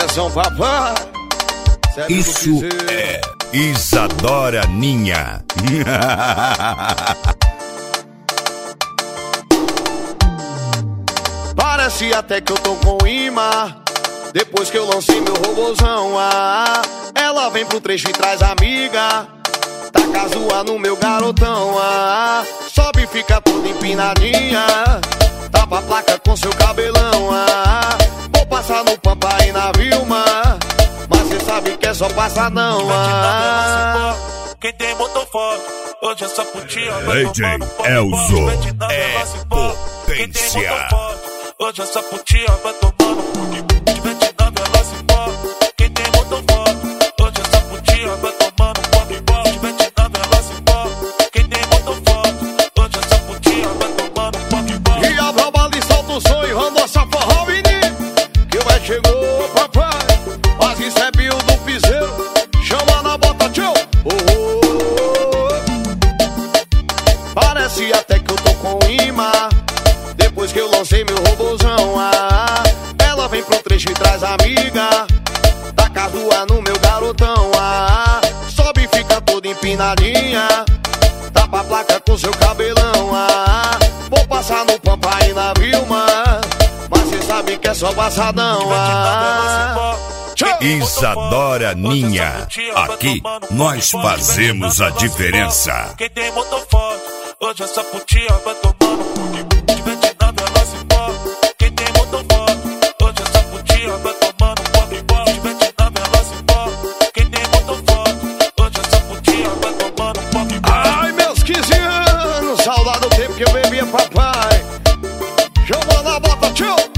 Atenção, papai. Isso é Isadora Ninha. Parece até que eu tô com imã. Depois que eu lancei meu robozão, ela vem pro trecho e traz amiga. Taca zoa no meu garotão, sobe e fica toda empinadinha. Tapa a placa com seu cabelão, vou passar no Pampa e na Vilma, mas cê sabe que é só passadão. Quem tem motor forte, hoje essa putinha DJ Elzo é potência. Hoje essa putinha vai tomando de Vietnã, ela se fode. Quem tem motor forte, hoje essa putinha vai tomando de Vietnã, ela se fode. Quem tem motor forte, hoje essa putinha vai tomando E a braba ali solta o som e randa essa forró, menino. Que vai chegou, papai, mas recebe o do piseiro. Chama na bota, tchau. Parece até que eu tô com imã. Depois que eu lancei meu robozão, ela vem pro trecho e traz amiga. Taca zoa no meu garotão, sobe e fica toda empinadinha. Tapa a placa com seu cabelão, vou passar no Pampa e na Vilma, mas cê sabe que é só passadão. Isadora Ninha, aqui nós fazemos a diferença. Quem tem motor forte, hoje essa putinha vai tomando de Vietnã, ela se fode. Quem tem motor forte, hoje essa putinha vai tomando de Vietnã, ela se fode. Quem tem motor forte, hoje essa putinha vai tomando Ai, meus 15 anos, saudade do tempo que eu bebia, papai. Chama na bota, tchau.